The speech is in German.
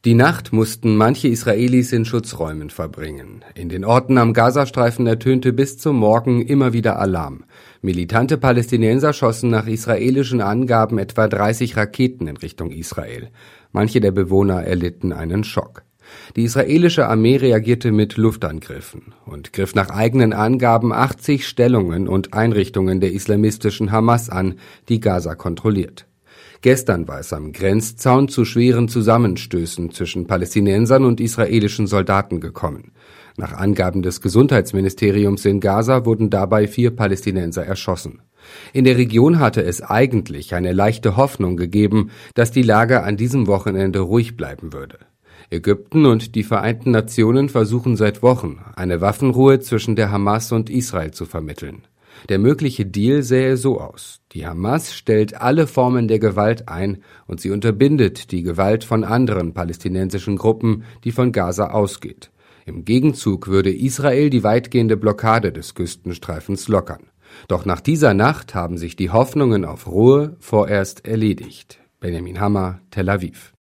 Die Nacht mussten manche Israelis in Schutzräumen verbringen. In den Orten am Gazastreifen ertönte bis zum Morgen immer wieder Alarm. Militante Palästinenser schossen nach israelischen Angaben etwa 30 Raketen in Richtung Israel. Manche der Bewohner erlitten einen Schock. Die israelische Armee reagierte mit Luftangriffen und griff nach eigenen Angaben 80 Stellungen und Einrichtungen der islamistischen Hamas an, die Gaza kontrolliert. Gestern war es am Grenzzaun zu schweren Zusammenstößen zwischen Palästinensern und israelischen Soldaten gekommen. Nach Angaben des Gesundheitsministeriums in Gaza wurden dabei 4 Palästinenser erschossen. In der Region hatte es eigentlich eine leichte Hoffnung gegeben, dass die Lage an diesem Wochenende ruhig bleiben würde. Ägypten und die Vereinten Nationen versuchen seit Wochen, eine Waffenruhe zwischen der Hamas und Israel zu vermitteln. Der mögliche Deal sähe so aus: Die Hamas stellt alle Formen der Gewalt ein und sie unterbindet die Gewalt von anderen palästinensischen Gruppen, die von Gaza ausgeht. Im Gegenzug würde Israel die weitgehende Blockade des Küstenstreifens lockern. Doch nach dieser Nacht haben sich die Hoffnungen auf Ruhe vorerst erledigt. Benjamin Hammer, Tel Aviv.